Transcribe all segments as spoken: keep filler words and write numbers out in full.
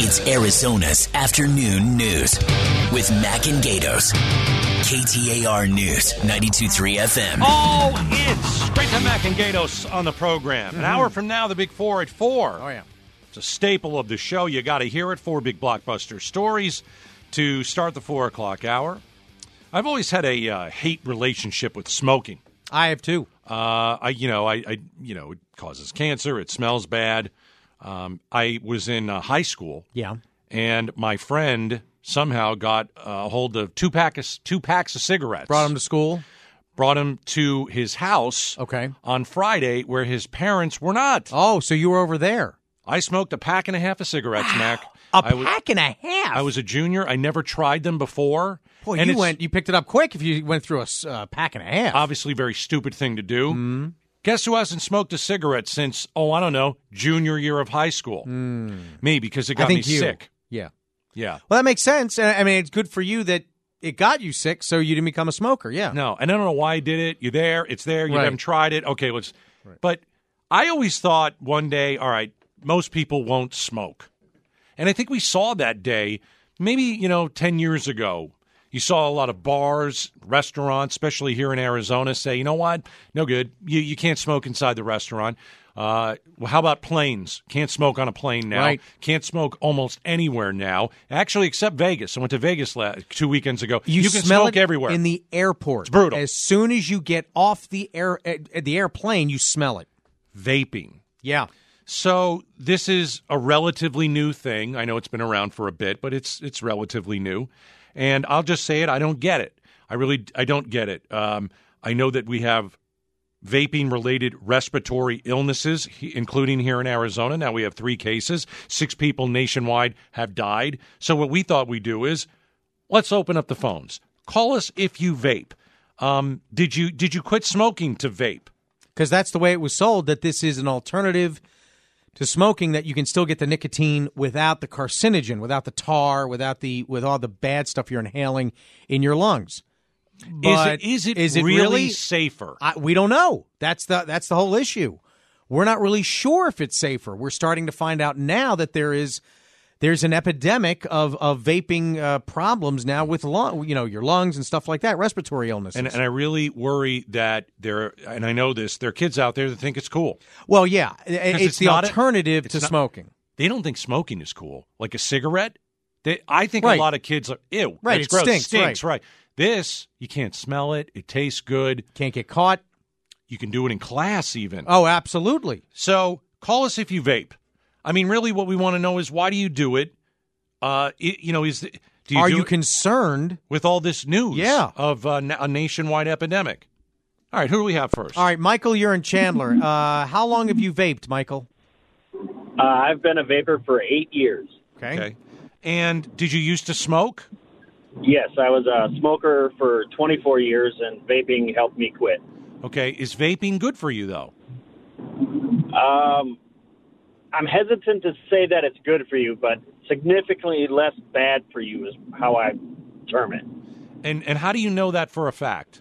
It's Arizona's afternoon news with Mac and Gatos. K T A R News, ninety-two point three F M. Oh, it's straight to Mac and Gatos on the program. Mm-hmm. An hour from now, the Big Four at four. Oh, yeah. It's a staple of the show. You got to hear it. Four big blockbuster stories to start the four o'clock hour. I've always had a uh, hate relationship with smoking. I have too. Uh, I, you know, I, I, you know, it causes cancer. It smells bad. Um, I was in uh, high school. Yeah. And my friend somehow got a hold of two packs, two packs of cigarettes. Brought him to school. Brought him to his house. Okay. On Friday, where his parents were not. Oh, so you were over there. I smoked a pack and a half of cigarettes, Wow. Mac. A I was, pack and a half. I was a junior. I never tried them before. Boy, and you went. You picked it up quick if you went through a uh, pack and a half. Obviously, very stupid thing to do. Mm. Guess who hasn't smoked a cigarette since, oh, I don't know, junior year of high school? Mm. Me, because it got I think me you. sick. Yeah. Yeah. Well, that makes sense. I mean, it's good for you that it got you sick, so you didn't become a smoker. Yeah. No, and I don't know why I did it. You're there. It's there. You Right. haven't tried it. Okay, let's. Right. But I always thought one day, all right, most people won't smoke. And I think we saw that day, maybe, you know, ten years ago. You saw a lot of bars, restaurants, especially here in Arizona, say, you know what? No good. You you can't smoke inside the restaurant. Uh, well, how about planes? Can't smoke on a plane now. Right. Can't smoke almost anywhere now. Actually, except Vegas. I went to Vegas last, two weekends ago. You, You can smell smoke it everywhere. in the airport. It's brutal. As soon as you get off the air, uh, the airplane, you smell it. Vaping. Yeah. So this is a relatively new thing. I know it's been around for a bit, but it's it's relatively new. And I'll just say it, I don't get it. I really I don't get it. Um, I know that we have vaping-related respiratory illnesses, including here in Arizona. Now we have three cases. Six people nationwide have died. So what we thought we'd do is, let's open up the phones. Call us if you vape. Um, did you did you quit smoking to vape? Because that's the way it was sold, that this is an alternative to smoking, that you can still get the nicotine without the carcinogen, without the tar, without the with all the bad stuff you're inhaling in your lungs. But is it, is it is it really, really safer? I, we don't know. That's the that's the whole issue. We're not really sure if it's safer. We're starting to find out now that there is there's an epidemic of of vaping uh, problems now with lung, you know, your lungs and stuff like that, respiratory illnesses. And, and I really worry that there, and I know this, there are kids out there that think it's cool. Well, yeah, it's, it's the not a- alternative it's to not- smoking. They don't think smoking is cool, like a cigarette. They, I think Right. a lot of kids are ew. Right, that's it gross. stinks, Stinks, right. right? This you can't smell it. It tastes good. Can't get caught. You can do it in class even. Oh, absolutely. So call us if you vape. I mean, really, what we want to know is why do you do it? Uh, it, you know, is the, do you Are do you it concerned? with all this news? Yeah. of uh, na- a nationwide epidemic. All right, who do we have first? All right, Michael, you're in Chandler. Uh, how long have you vaped, Michael? Uh, I've been a vapor for eight years. Okay. Okay. And did you used to smoke? Yes, I was a smoker for twenty-four years, and vaping helped me quit. Okay. Is vaping good for you, though? Um, I'm hesitant to say that it's good for you, but significantly less bad for you is how I term it. And and how do you know that for a fact?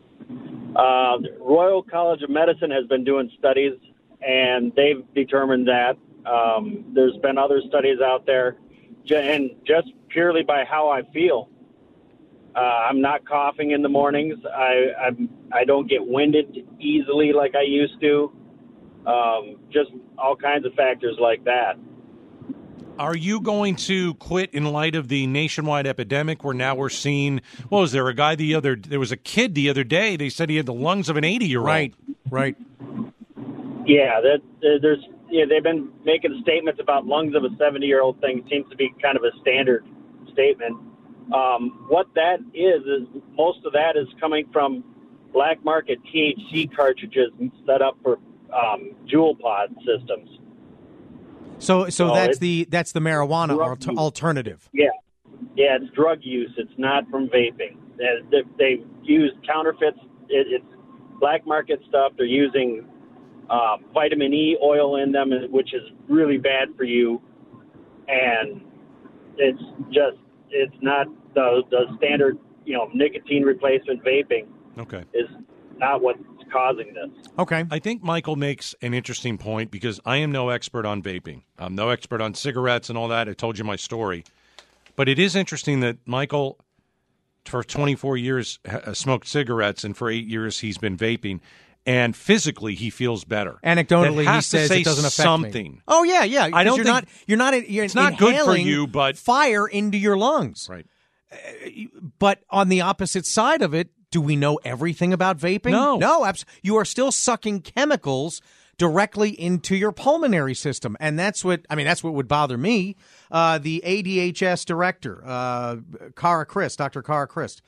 Uh, the Royal College of Medicine has been doing studies, and they've determined that. Um, there's been other studies out there, j- and just purely by how I feel. Uh, I'm not coughing in the mornings. I I'm, I don't get winded easily like I used to. Um, just all kinds of factors like that. Are you going to quit in light of the nationwide epidemic where now we're seeing, what was there, a guy the other, there was a kid the other day, they said he had the lungs of an eighty-year-old. Right, right. Yeah, that there's yeah they've been making statements about lungs of a seventy-year-old thing. Seems to be kind of a standard statement. Um, what that is is most of that is coming from black market T H C cartridges set up for um, Juul pod systems. So, so No, that's it's the that's the marijuana drug alter- use. alternative. Yeah, yeah, it's drug use. It's not from vaping. They, they, they use counterfeits. It, it's black market stuff. They're using um, vitamin E oil in them, which is really bad for you. And it's just it's not the the standard, you know, nicotine replacement vaping Okay. is not what's causing this. Okay. I think Michael makes an interesting point because I am no expert on vaping. I'm no expert on cigarettes and all that. I told you my story. But it is interesting that Michael, for twenty-four years, ha- smoked cigarettes, and for eight years he's been vaping. And physically, he feels better. Anecdotally, That he has to says say it doesn't affect something. me. Oh yeah, yeah. I don't you're think- not. You're not. You're It's not good for inhaling you, but- fire into your lungs. Right. But on the opposite side of it, do we know everything about vaping? No. No, abs- you are still sucking chemicals directly into your pulmonary system. And that's what, I mean, that's what would bother me. Uh, the A D H S director, uh, Cara Christ, Doctor Cara Christ,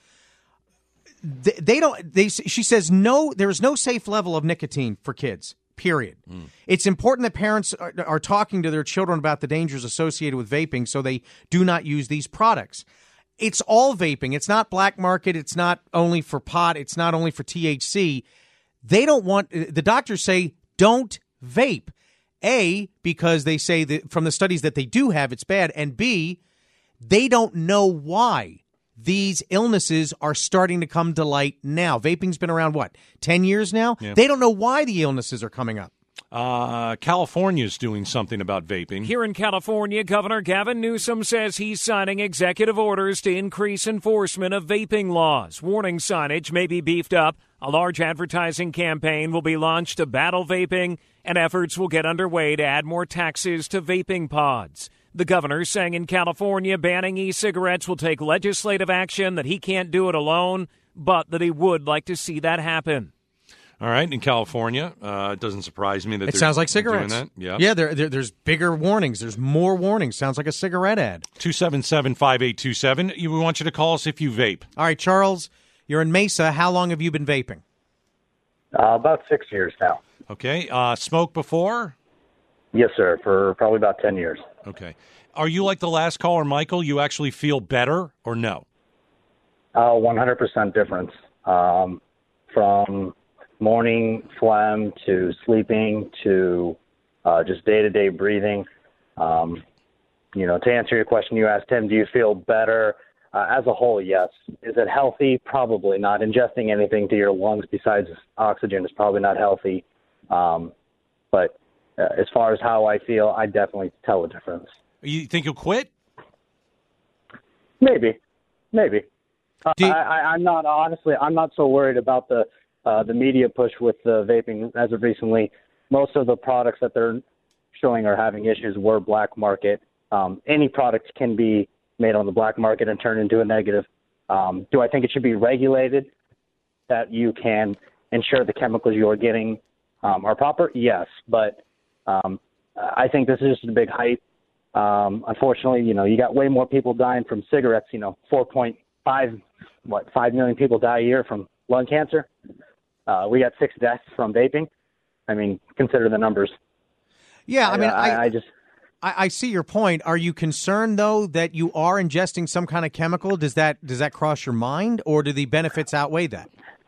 they, they don't, they, she says, no, there is no safe level of nicotine for kids. Period. Mm. It's important that parents are, are talking to their children about the dangers associated with vaping so they do not use these products. It's all vaping. It's not black market. It's not only for pot. It's not only for T H C. They don't want, the doctors say, don't vape. A, because they say that from the studies that they do have, it's bad. And B, they don't know why these illnesses are starting to come to light now. Vaping's been around, what, ten years now? Yeah. They don't know why the illnesses are coming up. Uh, California's doing something about vaping. Here in California, Governor Gavin Newsom says he's signing executive orders to increase enforcement of vaping laws. Warning signage may be beefed up. A large advertising campaign will be launched to battle vaping, and efforts will get underway to add more taxes to vaping pods. The governor saying in California banning e-cigarettes will take legislative action, that he can't do it alone, but that he would like to see that happen. All right, in California, uh, it doesn't surprise me that It they're sounds like doing cigarettes. that. Yeah, yeah. There, there, there's bigger warnings. There's more warnings. Sounds like a cigarette ad. two seven seven, five eight two seven. We want you to call us if you vape. All right, Charles, you're in Mesa. How long have you been vaping? Uh, about six years now. Okay, uh, smoke before? Yes, sir, for probably about ten years. Okay. Are you like the last caller, Michael? You actually feel better or no? Uh, one hundred percent difference. Um, from morning phlegm to sleeping to uh, just day-to-day breathing. Um, you know, to answer your question, you asked him, do you feel better? Uh, as a whole, yes. Is it healthy? Probably not. Ingesting anything to your lungs besides oxygen is probably not healthy. Um, but uh, as far as how I feel, I definitely tell a difference. You think you'll quit? Maybe. Maybe. Do you- I, I, I'm not, honestly, I'm not so worried about the uh, the media push with the vaping as of recently. Most of the products that they're showing are having issues were black market. Um, any product can be made on the black market and turned into a negative. Um, do I think it should be regulated that you can ensure the chemicals you're getting um, are proper? Yes, but um, I think this is just a big hype. Um, unfortunately, you know, you got way more people dying from cigarettes. You know, four point five, what, five million people die a year from lung cancer. Uh, we got six deaths from vaping. I mean, consider the numbers. Yeah, I mean, I, I, I just. I, I see your point. Are you concerned though that you are ingesting some kind of chemical? Does that does that cross your mind, or do the benefits outweigh that?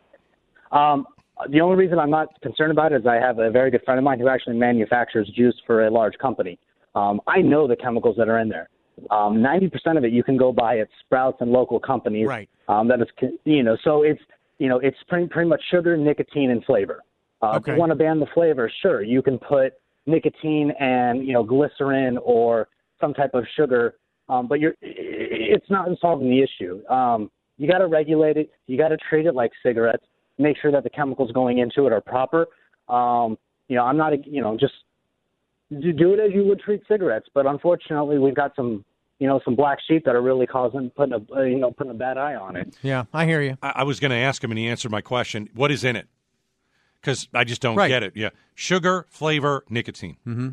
Um, the only reason I'm not concerned about it is I have a very good friend of mine who actually manufactures juice for a large company. Um, I know the chemicals that are in there. Um, ninety percent of it you can go buy at Sprouts and local companies. Right. Um, that is, you know, so it's, you know, it's pretty, pretty much sugar, nicotine, and flavor. Uh, Okay. If you want to ban the flavor, sure, you can put nicotine and, you know, glycerin or some type of sugar, um, but you're, it's not solving the issue. Um, you got to regulate it. You got to treat it like cigarettes. Make sure that the chemicals going into it are proper. Um, you know, I'm not, you know, just do do it as you would treat cigarettes. But unfortunately, we've got some, you know, some black sheep that are really causing, putting a, uh, you know, putting a bad eye on it. Yeah, I hear you. I, I was going to ask him, and he answered my question. What is in it? Because I just don't Right. get it. Yeah, sugar, flavor, nicotine. Mm-hmm.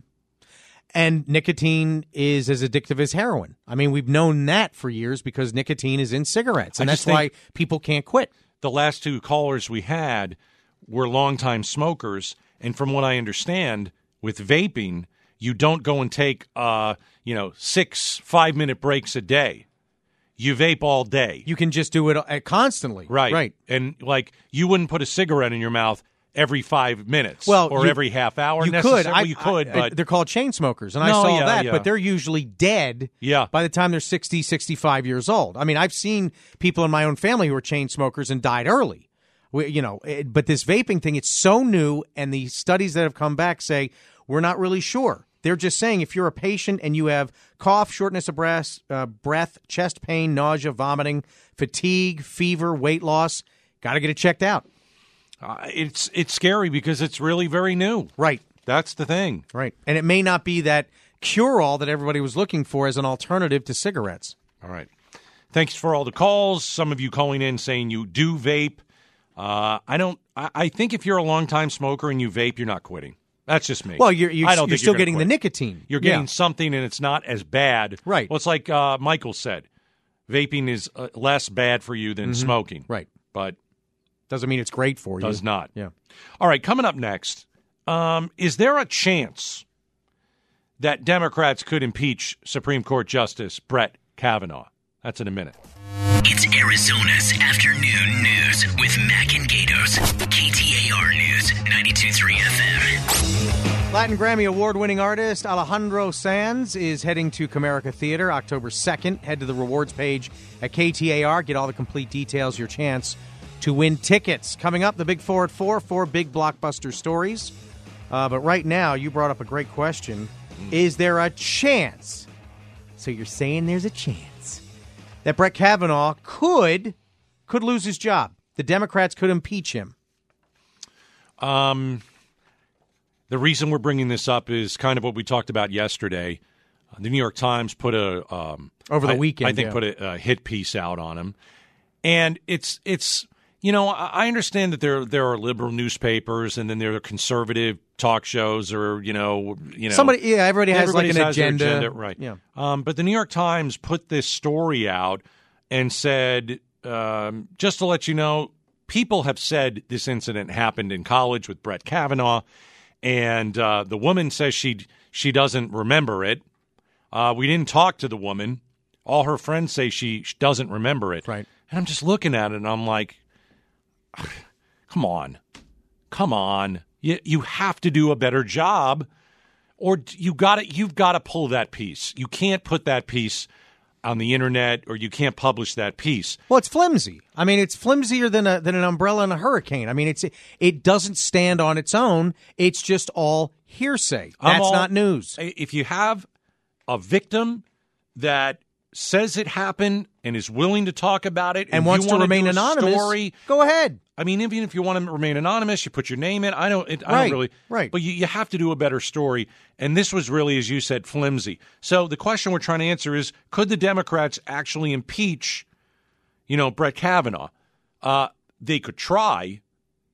And nicotine is as addictive as heroin. I mean, we've known that for years because nicotine is in cigarettes, and I that's just think- why people can't quit. The last two callers we had were longtime smokers, and from what I understand, with vaping, you don't go and take, uh, you know, six five-minute breaks a day. You vape all day. You can just do it uh, constantly. Right. Right. And, like, you wouldn't put a cigarette in your mouth every five minutes Well, or you- every half hour. You could. necessarily. I, you could, I- but they're called chain smokers, and I No, saw yeah, that. yeah. But they're usually dead. Yeah. By the time they're sixty, sixty-five years old. I mean, I've seen people in my own family who were chain smokers and died early. We, you know, it, but this vaping thing, it's so new, and the studies that have come back say we're not really sure. They're just saying if you're a patient and you have cough, shortness of breath, uh, breath, chest pain, nausea, vomiting, fatigue, fever, weight loss, got to get it checked out. Uh, it's it's scary because it's really very new. Right. That's the thing. Right. And it may not be that cure-all that everybody was looking for as an alternative to cigarettes. All right. Thanks for all the calls. Some of you calling in saying you do vape. Uh, I don't. I, I think if you're a longtime smoker and you vape, you're not quitting. That's just me. Well, you're, you're, I don't you're think still you're getting quit. the nicotine. You're getting yeah. something, and it's not as bad. Right. Well, it's like uh, Michael said, vaping is uh, less bad for you than mm-hmm. smoking. Right. But doesn't mean it's great for you. Does not. Yeah. All right, coming up next, um, is there a chance that Democrats could impeach Supreme Court Justice Brett Kavanaugh? That's in a minute. It's Arizona's afternoon news with Mac and Gatos. K T A R News, ninety-two point three F M. Latin Grammy award-winning artist Alejandro Sanz is heading to Comerica Theater October second. Head to the rewards page at K T A R. Get all the complete details, your chance to win tickets. Coming up, the Big Four at four, four big blockbuster stories. Uh, but right now, you brought up a great question. Is there a chance? So you're saying there's a chance that Brett Kavanaugh could could lose his job. The Democrats could impeach him. Um, the reason we're bringing this up is kind of what we talked about yesterday. Uh, the New York Times put a um, over the I, weekend. I think yeah. put a, a hit piece out on him, and it's it's you know I understand that there there are liberal newspapers and then there are conservative talk shows or you know you know somebody yeah everybody has like an has their agenda. agenda right yeah um, but the New York Times put this story out and said um, just to let you know, people have said this incident happened in college with Brett Kavanaugh, and uh, the woman says she she doesn't remember it. Uh, we didn't talk to the woman. All her friends say she doesn't remember it. Right. And I'm just looking at it and I'm like, come on, come on. You you have to do a better job, or you got to you've got to pull that piece. You can't put that piece on the internet, or you can't publish that piece. Well, it's flimsy. I mean, it's flimsier than a than an umbrella in a hurricane. I mean, it's it doesn't stand on its own. It's just all hearsay. That's all, not news. If you have a victim that says it happened and is willing to talk about it and, and wants you to want remain do a anonymous, story, go ahead. I mean, even if you want to remain anonymous, you put your name in. I don't. It, I right, don't really. Right. But you, you have to do a better story. And this was really, as you said, flimsy. So the question we're trying to answer is: could the Democrats actually impeach, you know, Brett Kavanaugh? Uh, they could try,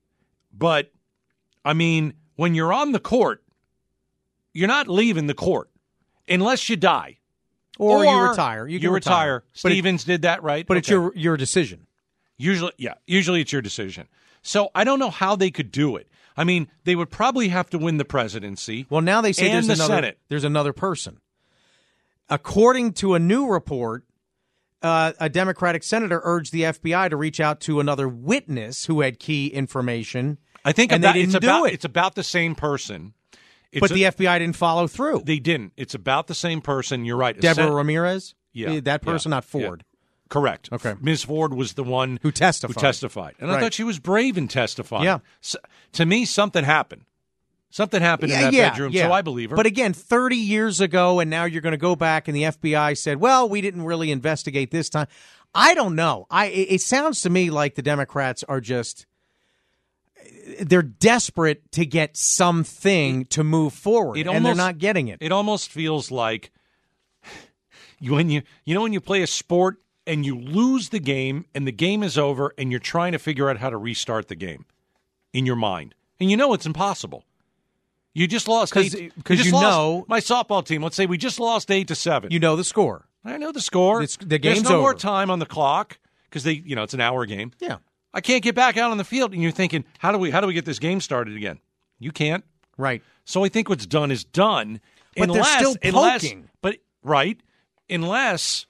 but I mean, when you're on the court, you're not leaving the court unless you die. Or, or you retire. You, you retire. retire. Stevens it, did that, right? But okay. it's your your decision. Usually, yeah. Usually it's your decision. So I don't know how they could do it. I mean, they would probably have to win the presidency. Well, now they say and there's the another Senate. there's another person. According to a new report, uh, a Democratic senator urged the F B I to reach out to another witness who had key information. I think and about, they didn't it's do about it. it's about the same person. It's but a, the F B I didn't follow through. They didn't. It's about the same person. You're right. Deborah Sen- Ramirez? Yeah. That person, yeah, not Ford. Yeah. Correct. Okay. Miz Ford was the one who testified. Who testified. And right. I thought she was brave in testifying. Yeah. So, to me, something happened. Something happened yeah, in that yeah, bedroom, yeah. so I believe her. But again, thirty years ago, and now you're going to go back, and the F B I said, well, we didn't really investigate this time. I don't know. I It, it sounds to me like the Democrats are just, they're desperate to get something to move forward, it and almost, they're not getting it. It almost feels like you, when you, you know when you play a sport and you lose the game and the game is over and you're trying to figure out how to restart the game in your mind. And you know it's impossible. You just lost because you, you, you know my softball team. Let's say we just lost eight to seven. You know the score. I know the score. It's, the game's There's no over. more time on the clock because they, you know, it's an hour game. Yeah, I can't get back out on the field, and you're thinking, how do we, how do we get this game started again? You can't. Right. So I think what's done is done. But unless, they're still unless, poking. But right, unless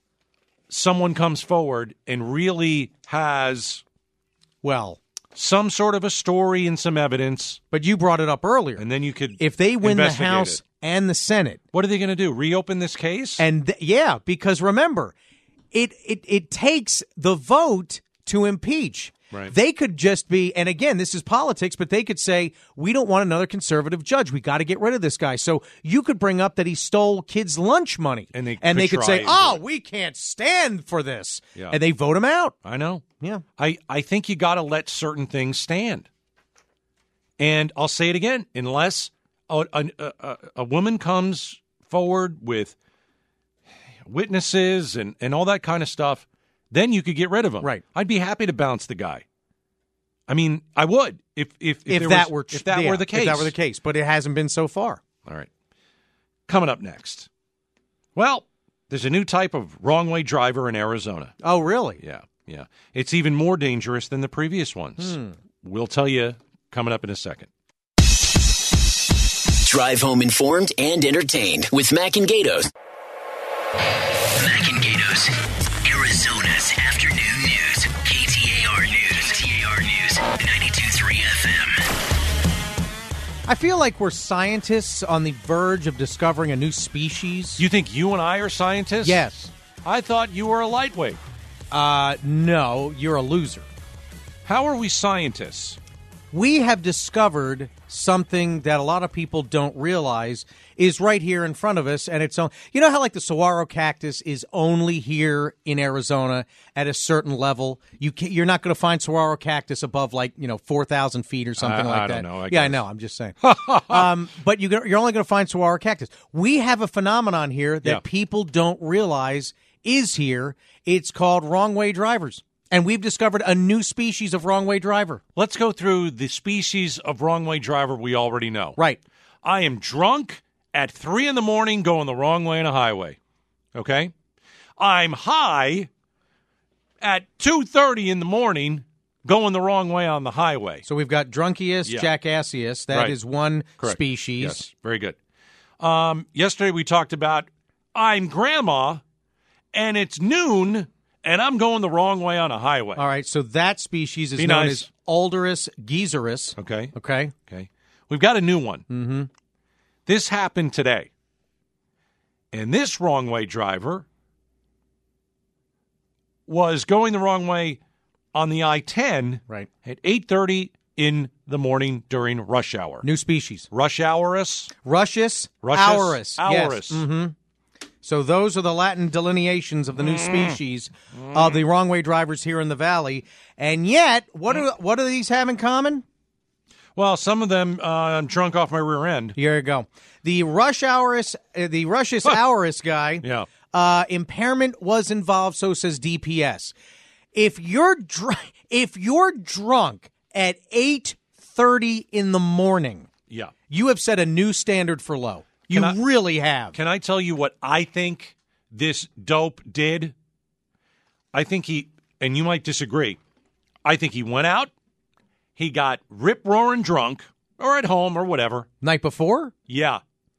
someone comes forward and really has, well, some sort of a story and some evidence. But you brought it up earlier. And then you could if they win the investigate House it. and the Senate. What are they going to do? Reopen this case? And th- yeah, because remember, it, it it takes the vote to impeach. Right. They could just be, and again, this is politics, but they could say, we don't want another conservative judge. We got to get rid of this guy. So you could bring up that he stole kids' lunch money. And they and could they could try say, and oh, do it. we can't stand for this. Yeah. And they vote him out. I know. Yeah. I, I think you got to let certain things stand. And I'll say it again, unless a, a, a, a woman comes forward with witnesses and, and all that kind of stuff, then you could get rid of him. Right. I'd be happy to bounce the guy. I mean, I would if if if, If there that was- were if that yeah, were the case. If that were the case, but it hasn't been so far. All right. Coming up next. Well, there's a new type of wrong way driver in Arizona. Oh, really? Yeah, yeah. It's even more dangerous than the previous ones. Hmm. We'll tell you coming up in a second. Drive home informed and entertained with Mac and Gatos. Mac and Gatos, Arizona's afternoon news. K T A R News. K T A R News, ninety-two point three F M. I feel like we're scientists on the verge of discovering a new species. You think you and I are scientists? Yes. I thought you were a lightweight. Uh, no, you're a loser. How are we scientists? We have discovered something that a lot of people don't realize is right here in front of us, and it's on. You know how like the saguaro cactus is only here in Arizona at a certain level. You can, you're not going to find saguaro cactus above like you know four thousand feet or something I- like I that. don't know, I yeah, I guess. know. I'm just saying. um, but you, you're only going to find saguaro cactus. We have a phenomenon here that Yeah. people don't realize is here. It's called wrong way drivers. And we've discovered a new species of wrong way driver. Let's go through the species of wrong way driver we already know. Right. I am drunk at three in the morning going the wrong way on a highway. Okay? I'm high at two thirty in the morning going the wrong way on the highway. So we've got Drunkius, Yeah. Jackassius. That is Right. one Correct. species. Yes, very good. Um, yesterday we talked about I'm grandma and it's noon and I'm going the wrong way on a highway. All right, so that species is Be known nice. as Alderus geezerus. Okay. Okay. Okay. We've got a new one. Mm-hmm. This happened today. And this wrong way driver was going the wrong way on the I ten Right. at eight thirty in the morning during rush hour. New species. Rush hourus? Russius Russius aurus. aurus. Yes. Mm-hmm. So those are the Latin delineations of the Mm. new species of the wrong way drivers here in the valley. And yet, what do what do these have in common? Well, some of them uh, I'm drunk off my rear end. Here you go. The Rush Aurus, uh, the Russius aurus guy, Yeah. uh, impairment was involved, so says D P S. If you're dr- if you're drunk at eight thirty in the morning, Yeah. you have set a new standard for low. You Can I- really have. Can I tell you what I think this dope did? I think he, and you might disagree, I think he went out, he got rip-roaring drunk, or at home, or whatever. Night before, Yeah.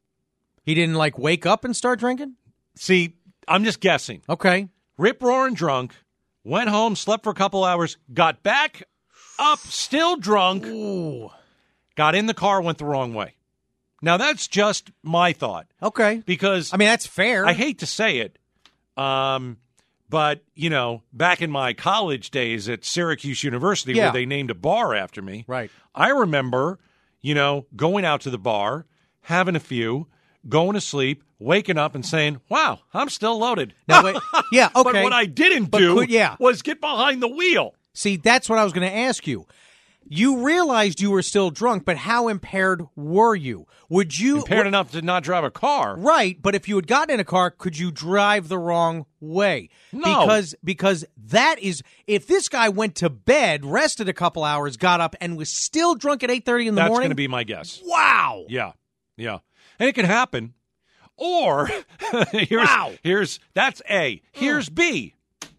he didn't like wake up and start drinking? See, I'm just guessing. Okay. Rip-roaring drunk, went home, slept for a couple hours, got back up, still drunk, Ooh. got in the car, went the wrong way. Now, that's just my thought. Okay. Because I mean, that's fair. I hate to say it, um, but, you know, back in my college days at Syracuse University, Yeah. where they named a bar after me, Right. I remember, you know, going out to the bar, having a few, going to sleep, waking up and saying, wow, I'm still loaded. Now, wait, yeah, okay. But what I didn't But do could- yeah. was get behind the wheel. See, that's what I was going to ask you. You realized you were still drunk, but how impaired were you? Would you Impaired enough to not drive a car. Right, but if you had gotten in a car, could you drive the wrong way? No. Because because that is if this guy went to bed, rested a couple hours, got up and was still drunk at eight thirty in the That's morning. going to be my guess. Wow. Yeah, yeah. And it can happen. Or, here's, Wow. here's, that's A. Here's B.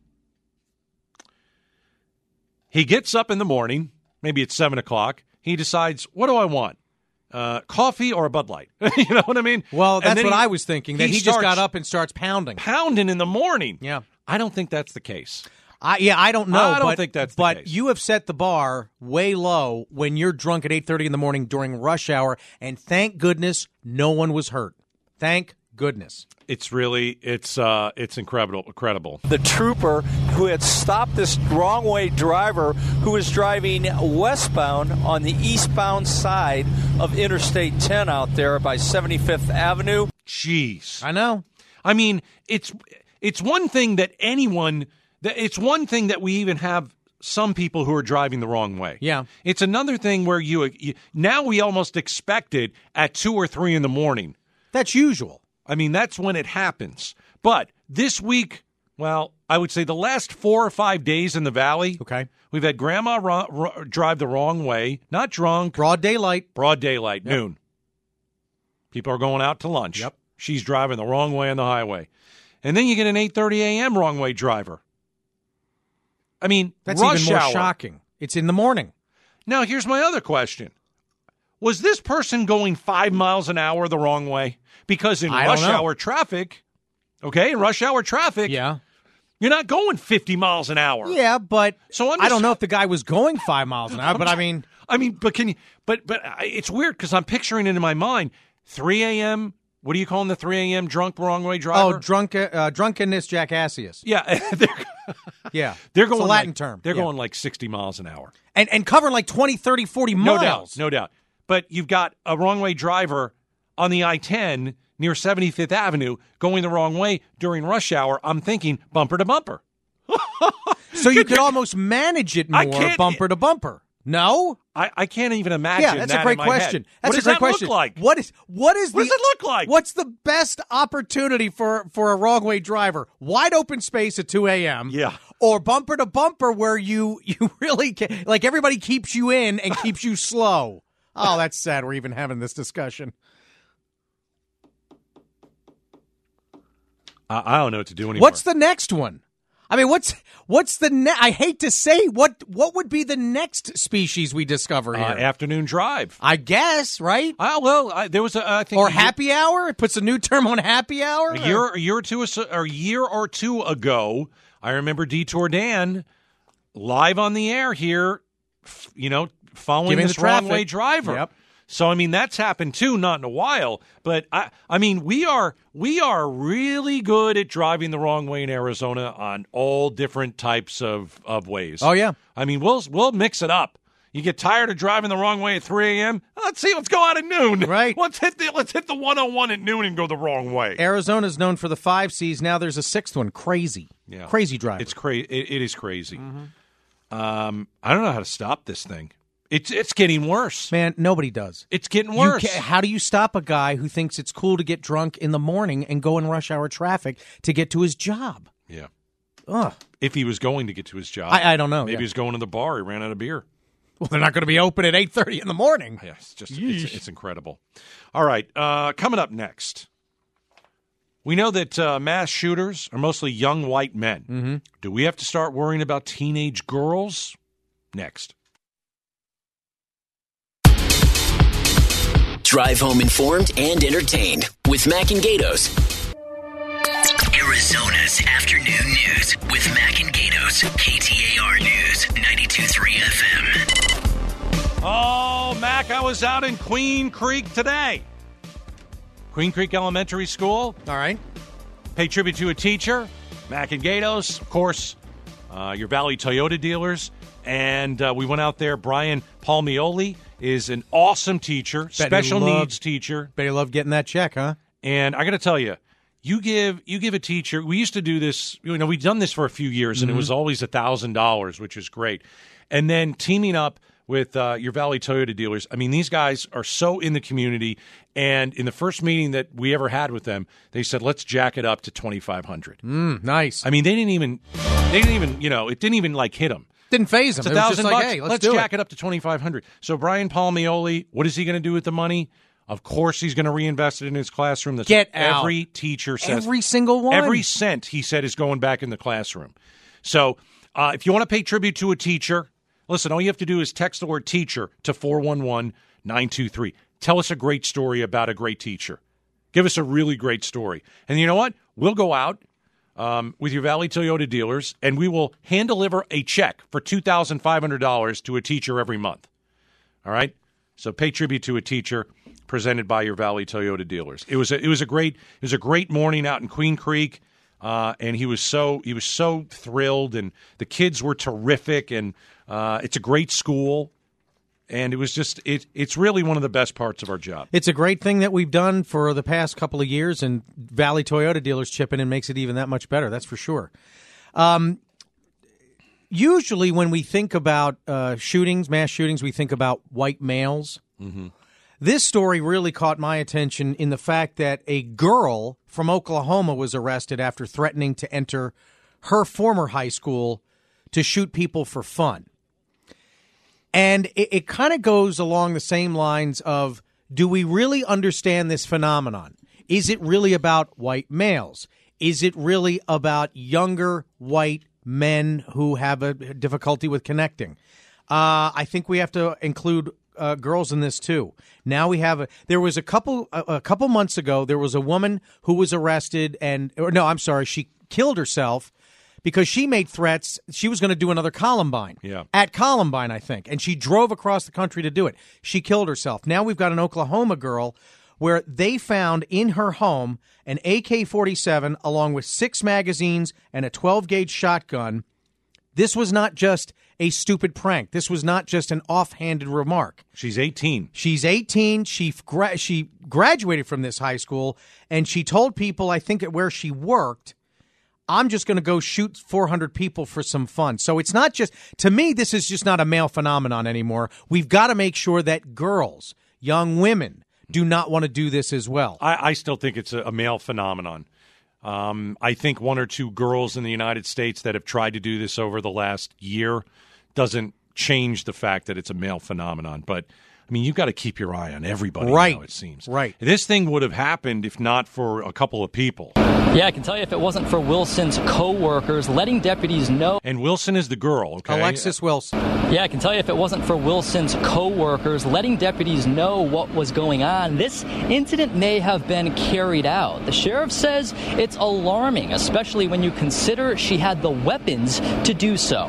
He gets up in the morning, maybe it's seven o'clock. He decides, what do I want? Uh, coffee or a Bud Light? You know what I mean? Well, And that's then what he- I was thinking, that he, just starts got up and starts pounding. pounding in the morning. Yeah. I don't think that's the case. I, yeah, I don't know. I don't but, think that's the But case. you have set the bar way low when you're drunk at eight thirty in the morning during rush hour, and thank goodness no one was hurt. Thank goodness. It's really it's uh, it's incredible, incredible. The trooper who had stopped this wrong-way driver who was driving westbound on the eastbound side of Interstate ten out there by seventy-fifth Avenue. Jeez. I know. I mean, it's it's one thing that anyone that it's one thing that we even have some people who are driving the wrong way. Yeah. It's another thing where you, you now we almost expect it at two or three in the morning. That's usual. I mean, that's when it happens. But this week, well, I would say the last four or five days in the Valley, Okay. we've had grandma ro- ro- drive the wrong way, not drunk, Broad daylight. broad daylight, Yep. noon. People are going out to lunch. Yep. She's driving the wrong way on the highway. And then you get an eight thirty a.m. wrong way driver. I mean, That's rush even more hour. shocking. It's in the morning. Now, here's my other question. Was this person going five miles an hour the wrong way? Because in I don't rush know. hour traffic, okay, in rush hour traffic, Yeah. you're not going fifty miles an hour. Yeah, but So I'm I just- don't know if the guy was going five miles an hour, but I mean, I mean, but can you, but, but I- it's weird because I'm picturing it in my mind. three a.m., what are you calling the three a.m. drunk wrong way driver? oh, drunk, uh, drunkenness jackassius. Yeah, they're, Yeah. they're It's going a Latin like, term. They're Yeah. going like sixty miles an hour. And, and covering like twenty, thirty, forty No miles. doubt, no doubt. But you've got a wrong way driver on the I ten near seventy-fifth Avenue going the wrong way during rush hour. I'm thinking bumper to bumper. So you could almost manage it I more can't- bumper to bumper. No? I, I can't even imagine. Yeah, that's that a great in my question. head. That's what a does great that question. look like? What is what is What the does it look like? What's the best opportunity for for a wrong way driver? Wide open space at two a.m. Yeah. Or bumper to bumper where you you really can, like everybody keeps you in and keeps you slow. Oh, that's sad. We're even having this discussion. I, I don't know what to do anymore. What's the next one? I mean, what's what's the ne- I hate to say what what would be the next species we discover here? uh, afternoon drive? I guess, right? Oh well, I, there was a I think Or a year- happy hour? It puts a new term on happy hour? a year a year or two or a year or two ago. I remember Detour Dan live on the air here, f- you know, following Giving this the wrong traffic. way driver. Yep. So I mean that's happened too, not in a while, but I I mean we are we are really good at driving the wrong way in Arizona on all different types of, of ways. Oh, yeah. I mean we'll we'll mix it up. You get tired of driving the wrong way at three a.m. Let's see, let's go out at noon. Right. Let's hit the let's hit the one oh one at noon and go the wrong way. Arizona's known for the five C's. Now there's a sixth one. Crazy. Yeah. Crazy driver. It's crazy. It, it is crazy. Um, I don't know how to stop this thing. It's it's getting worse. Man, nobody does. It's getting You worse. ca- how do you stop a guy who thinks it's cool to get drunk in the morning and go in rush hour traffic to get to his job? yeah. Ugh. If he was going to get to his job, I, I don't know. maybe yeah. he was going to the bar. He ran out of beer. Well, they're not going to be open at eight thirty in the morning. Yeah, it's just it's, it's incredible. All right, uh, coming up next, we know that uh, mass shooters are mostly young white men. Mm-hmm. Do we have to start worrying about teenage girls? Next. Drive home informed and entertained with Mac and Gatos. Arizona's afternoon news with Mac and Gatos. K T A R News, ninety-two point three F M. Oh, Mac, I was out in Queen Creek today. Queen Creek Elementary School. All right. Pay tribute to a teacher, Mac and Gatos, of course, uh, your Valley Toyota dealers. And uh, we went out there. Brian Palmioli is an awesome teacher, Bet he special loved- needs teacher. Bet you love getting that check, huh? And I got to tell you, you give you give a teacher. We used to do this. You know, we've done this for a few years, and it was always a thousand dollars, which is great. And then teaming up with uh, your Valley Toyota dealers. I mean, these guys are so in the community. And in the first meeting that we ever had with them, they said, "Let's jack it up to twenty five hundred." Mm, nice. I mean, they didn't even, they didn't even, you know, it didn't even like hit them. Didn't phase him. It's a It was just thousand like, bucks. hey, let's, let's do jack it. it up to twenty five hundred. So Brian Palmioli, what is he going to do with the money? Of course, he's going to reinvest it in his classroom. That's Get what out. every teacher says. Every single one. Every cent, he said, is going back in the classroom. So uh, if you want to pay tribute to a teacher, listen, all you have to do is text the word teacher to four one one nine two three. Tell us a great story about a great teacher. Give us a really great story. And you know what? We'll go out um, with your Valley Toyota dealers, and we will hand deliver a check for two thousand five hundred dollars to a teacher every month. All right? So pay tribute to a teacher, presented by your Valley Toyota dealers. It was a, it was a great it was a great morning out in Queen Creek, uh, and he was so he was so thrilled, and the kids were terrific, and uh, it's a great school. And it was just, it, it's really one of the best parts of our job. It's a great thing that we've done for the past couple of years, and Valley Toyota dealers chipping in makes it even that much better, that's for sure. Um, usually when we think about uh, shootings, mass shootings, we think about white males. Mm-hmm. This story really caught my attention in the fact that a girl from Oklahoma was arrested after threatening to enter her former high school to shoot people for fun. And it, it kind of goes along the same lines of, do we really understand this phenomenon? Is it really about white males? Is it really about younger white men who have a difficulty with connecting? Uh, I think we have to include uh, girls in this too. Now we have a, there was a couple a, a couple months ago, there was a woman who was arrested and, or no, I'm sorry, she killed herself because she made threats. She was going to do another Columbine. Yeah. At Columbine, I think. And she drove across the country to do it. She killed herself. Now we've got an Oklahoma girl where they found in her home an A K forty-seven along with six magazines and a twelve gauge shotgun. This was not just a stupid prank. This was not just an offhanded remark. She's eighteen. She's eighteen. She gra- she graduated from this high school, and she told people, I think at where she worked, I'm just going to go shoot four hundred people for some fun. So it's not just, to me, this is just not a male phenomenon anymore. We've got to make sure that girls, young women, do not want to do this as well. I, I still think it's a, a male phenomenon. Um, I think one or two girls in the United States that have tried to do this over the last year doesn't change the fact that it's a male phenomenon. But, I mean, you've got to keep your eye on everybody right. now, it seems. Right. This thing would have happened if not for a couple of people. Yeah, I can tell you if it wasn't for Wilson's co-workers letting deputies know. And Wilson is the girl, okay? Alexis Wilson. Yeah, I can tell you if it wasn't for Wilson's co-workers letting deputies know what was going on, this incident may have been carried out. The sheriff says it's alarming, especially when you consider she had the weapons to do so.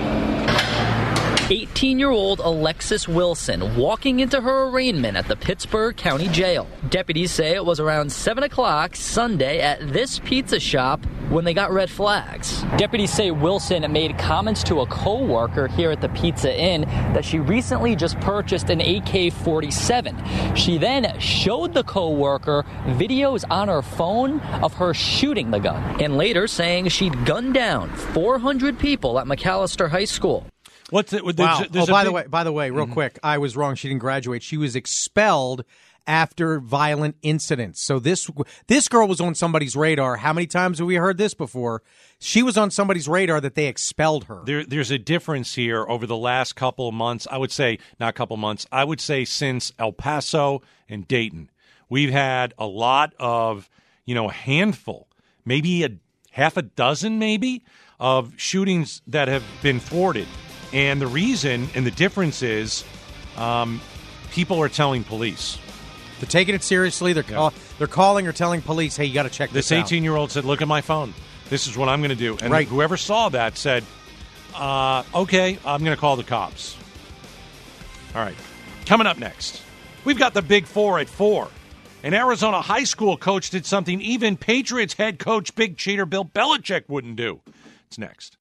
eighteen-year-old Alexis Wilson walking into her arraignment at the Pittsburgh County Jail. Deputies say it was around seven o'clock Sunday at this pizza shop when they got red flags. Deputies say Wilson made comments to a co-worker here at the Pizza Inn that she recently just purchased an A K forty-seven. She then showed the co-worker videos on her phone of her shooting the gun, and later saying she'd gunned down four hundred people at McAllister High School. What's it? Wow. There's, there's oh, by big... the way, by the way, real mm-hmm. quick, I was wrong. She didn't graduate. She was expelled after violent incidents. So this this girl was on somebody's radar. How many times have we heard this before? She was on somebody's radar that they expelled her. There, there's a difference here over the last couple of months. I would say, not a couple of months, I would say since El Paso and Dayton. We've had a lot of, you know, a handful, maybe a half a dozen maybe, of shootings that have been thwarted. And the reason and the difference is um, people are telling police. They're taking it seriously. They're, call, they're calling or telling police, hey, you got to check this, this out. This eighteen-year-old said, look at my phone. This is what I'm going to do. And right. whoever saw that said, uh, okay, I'm going to call the cops. All right. Coming up next, we've got the Big Four at four. An Arizona high school coach did something even Patriots head coach, big cheater Bill Belichick wouldn't do. It's next.